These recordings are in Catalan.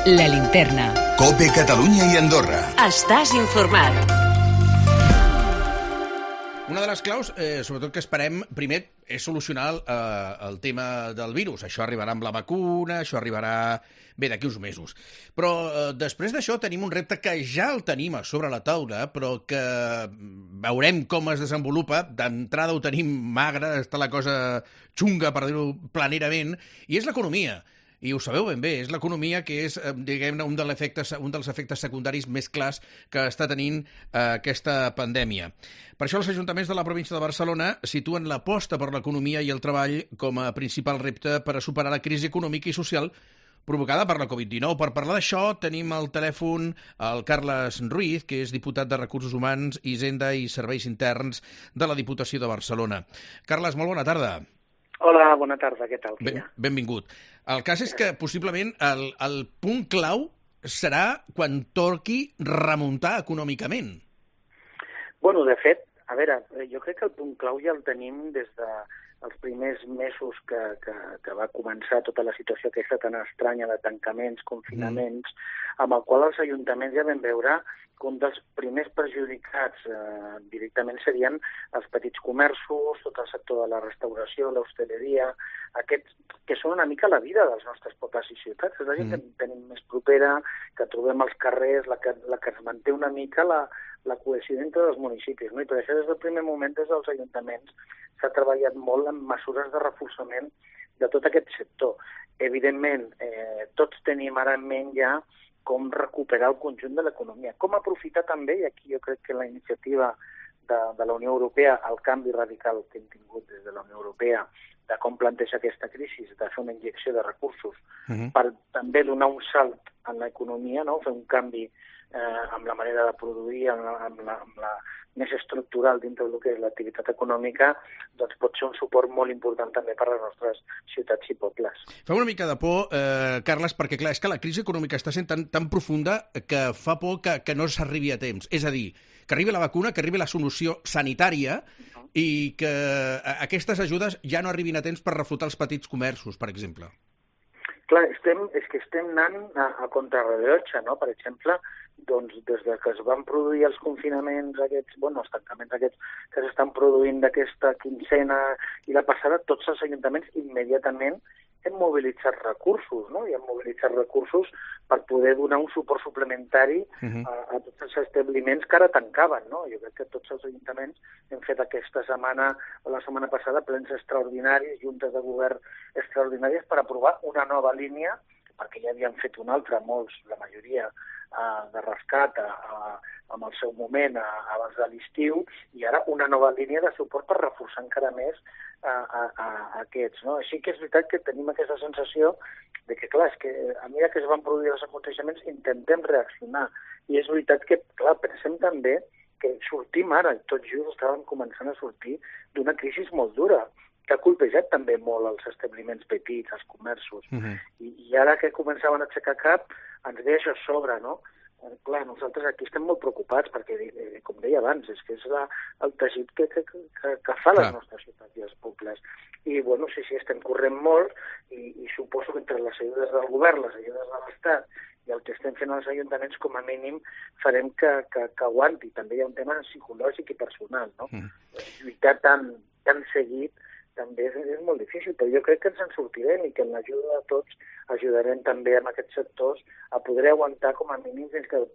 La Linterna. COPE Catalunya i Andorra. Estàs informat. Una de les claus, sobretot que esperem, primer, és solucionar el tema del virus. Això arribarà amb la vacuna, això arribarà, bé, d'aquí uns mesos. Però després d'això tenim un repte que ja el tenim a sobre la taula, però que veurem com es desenvolupa. D'entrada ho tenim magre, està la cosa xunga, per dir-ho planerament, i és l'economia. I ho sabeu ben bé, és l'economia que és, diguem-ne, un dels efectes secundaris més clars que està tenint aquesta pandèmia. Per això els ajuntaments de la província de Barcelona situen l'aposta per l'economia i el treball com a principal repte per a superar la crisi econòmica i social provocada per la Covid-19. Per parlar d'això tenim al telèfon el Carles Ruiz, que és diputat de Recursos Humans, Hisenda i Serveis Interns de la Diputació de Barcelona. Carles, molt bona tarda. Hola, bona tarda, què tal? Benvingut. El cas és que possiblement el punt clau serà quan toqui remuntar econòmicament. Bueno, de fet, a veure, jo crec que el punt clau ja el tenim des dels primers mesos que va començar tota la situació aquesta tan estranya de tancaments, confinaments, amb el qual els ajuntaments ja vam veure que un dels primers perjudicats directament serien els petits comerços, tot el sector de la restauració, l'hostaleria, aquests que són una mica la vida dels nostres pobles i ciutats. És la gent que tenim més propera, que trobem als carrers, la que es manté una mica la cohesió entre els municipis. No? I per això des del primer moment, des dels ajuntaments, s'ha treballat molt en mesures de reforçament de tot aquest sector. Evidentment, tots tenim ara en ment ja com recuperar el conjunt de l'economia. Com aprofitar també, i aquí jo crec que la iniciativa de la Unió Europea, el canvi radical que hem tingut des de la Unió Europea, de com planteja aquesta crisi, de fer una injecció de recursos per també donar un salt en l'economia, no? Fer un canvi amb la manera de produir, amb la més estructural dintre del que és l'activitat econòmica, doncs pot ser un suport molt important també per a les nostres ciutats i pobles. Fa una mica de por, Carles, perquè clar, és que la crisi econòmica està sent tan profunda que fa por que no s'arribi a temps. És a dir, que arribi la vacuna, que arribi la solució sanitària i que aquestes ajudes ja no arribin a temps per reflotar els petits comerços, per exemple. Clar, és que estem anant a contrarrellotge, no? Per exemple, doncs, des que es van produir els confinaments aquests, els tancaments aquests que s'estan produint d'aquesta quincena i la passada, tots els ajuntaments immediatament hem mobilitzat recursos, no? I hem mobilitzat recursos per poder donar un suport suplementari a tots els establiments que ara tancaven, no? Jo crec que tots els ajuntaments hem fet aquesta setmana o la setmana passada plens extraordinaris, juntes de govern extraordinàries per aprovar una nova línia, perquè ja havien fet una altra, molts, la majoria, de rescat en el seu moment abans de l'estiu, i ara una nova línia de suport per reforçar encara més aquests. No? Així que és veritat que tenim aquesta sensació de que, clar, és que a mesura que es van produir els aconteixements intentem reaccionar. I és veritat que, clar, pensem també que sortim ara, tot just estàvem començant a sortir d'una crisi molt dura, que ha colpejat també molt els establiments petits, els comerços. I ara que començaven a aixecar cap, ens ve això a sobre, no? Clar, nosaltres aquí estem molt preocupats perquè, com deia abans, és que és el teixit que fa les nostres ciutats i els pobles. I, sí, estem corrent molt i suposo que entre les ajudes del govern, les ajudes de l'Estat i el que estem fent als ajuntaments, com a mínim farem que aguanti. També hi ha un tema psicològic i personal, no? Lluitar tan seguit també és molt difícil, però jo crec que ens en sortirem i que amb l'ajuda de tots ajudarem també en aquests sectors a poder aguantar com a mínim fins que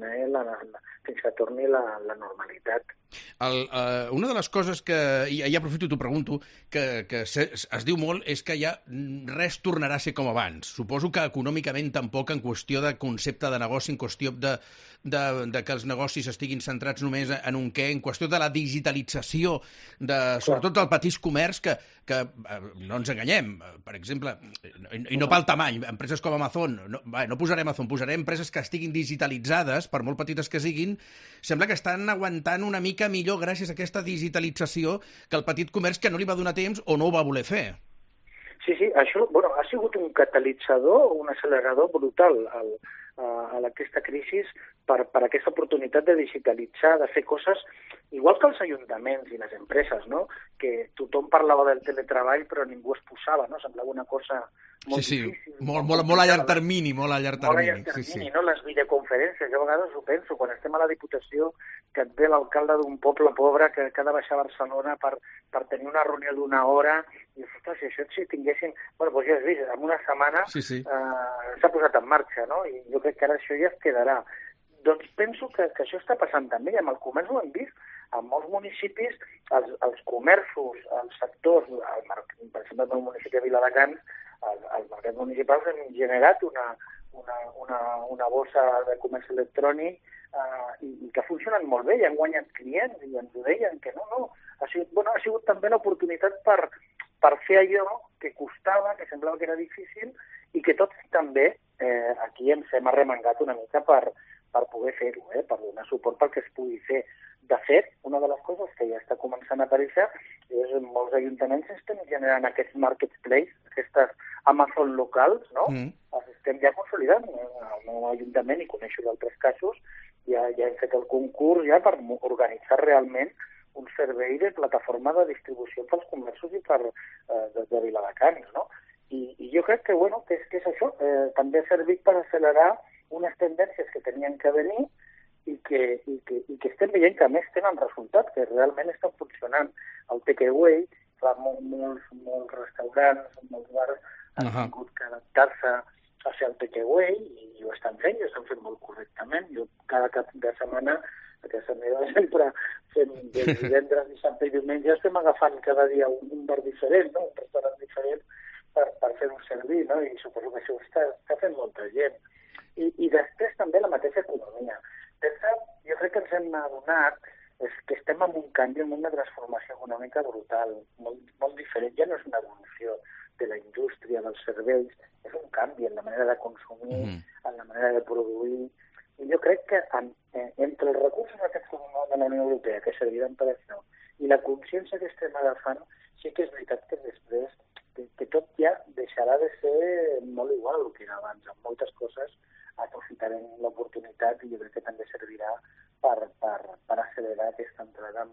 torni la normalitat. Una de les coses que, i ja aprofito i t'ho pregunto, que es diu molt és que ja res tornarà a ser com abans. Suposo que econòmicament tampoc, en qüestió de concepte de negoci, en qüestió de que els negocis estiguin centrats només en un què, en qüestió de la digitalització, sobretot del petit comerç, que no ens enganyem, per exemple, i no pel tamany, empreses com Amazon, no posarem Amazon, posarem empreses que estiguin digitalitzades, per molt petites que siguin, sembla que estan aguantant una mica millor gràcies a aquesta digitalització que el petit comerç que no li va donar temps o no ho va voler fer. Sí, això ha sigut un catalitzador, un accelerador brutal, aquesta crisi per aquesta oportunitat de digitalitzar, de fer coses, igual que els ajuntaments i les empreses, no? Que tothom parlava del teletreball però ningú es posava, no? Semblava una cosa molt difícil. Molt a llarg termini, Molt a llarg termini, no? Les videoconferències, jo a vegades ho penso, quan estem a la Diputació, que et ve l'alcalde d'un poble pobre que ha de baixar a Barcelona per tenir una reunió d'una hora, i ostres, si això si tinguéssim... Bueno, doncs ja has vist, en una setmana s'ha posat en marxa, no? I jo crec que ara això ja es quedarà. Doncs penso que això està passant també, i amb el comerç ho hem vist, en molts municipis, els comerços, els sectors, per exemple, en el municipi de Viladecans, els mercats municipals han generat una bossa de comerç electrònic i que ha funcionat molt bé, i han guanyat clients, i ens ho deien, que no. Ha sigut també l'oportunitat per fer allò que costava, que semblava que era difícil, i que tots també aquí ens hem arremangat una mica per poder fer-ho, per donar suport perquè es pugui fer. De fet, una de les coses que ja està començant a aparèixer és que molts ajuntaments estem generant aquests marketplace, aquestes Amazon locals, no? Els estem ja consolidant. El meu ajuntament, i coneixo d'altres casos, ja hem fet el concurs ja per organitzar realment un servei de plataforma de distribució pels comerços i de Viladecans, no? I jo crec que és això. També ha servit per accelerar unes tendències que tenien que venir i que estem veient que a més tenen resultat, que realment estan funcionant. El takeaway, molts restaurants, molts bars han tingut que adaptar-se a fer el takeaway i ho estan fent molt correctament. Jo cada cap de setmana a casa meva sempre fem divendres, dissabte i diumenge estem agafant cada dia un bar diferent, no? Un restaurant diferent per fer-ho servir, no? I suposo que això està fent molta gent. I després també la mateixa economia. Jo crec que ens hem adonat que estem en un canvi, en una transformació econòmica brutal, molt diferent. Ja no és una evolució de la indústria, dels serveis, és un canvi en la manera de consumir, en la manera de produir. I jo crec que entre els recursos aquests de la Unió Europea que serviran per això i la consciència que estem agafant, sí que és veritat que després que tot ja deixarà de ser molt igual el que era abans. En moltes coses aprofitarem l'oportunitat i jo crec que també servirà per accelerar aquesta entrada en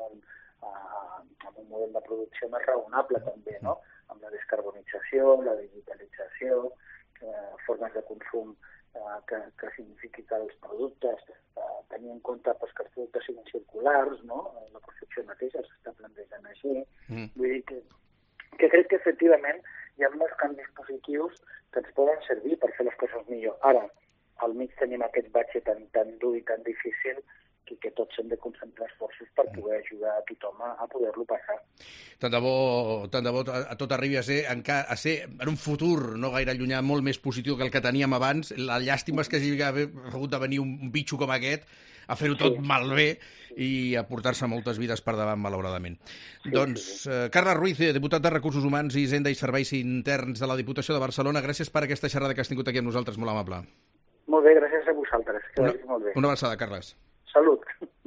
un model de producció més raonable també, no? Amb la descarbonització, la digitalització, formes de consum que signifiqui que els productes, tenir en compte que els productes siguin circulars, no? La construcció mateixa s'està plantejant així. Vull dir que crec que efectivament hi ha molts canvis positius que ens poden servir per fer les coses millor. Ara, al mig tenim aquest batxe tan dur i tan difícil que tots hem de concentrar esforços per poder ajudar a tothom a poder-lo passar. Tant de bo a tot arribi a ser en un futur no gaire llunyà molt més positiu que el que teníem abans. La llàstima és que hagi hagut de venir un bitxo com aquest a fer-ho tot malbé i a portar-se moltes vides per davant, malauradament. Carles Ruiz, diputat de Recursos Humans, Hisenda i Serveis Interns de la Diputació de Barcelona, gràcies per aquesta xerrada que has tingut aquí amb nosaltres, molt amable. Molt bé, gràcies a vosaltres. Que vagi molt bé. Una abraçada, Carles. Salut.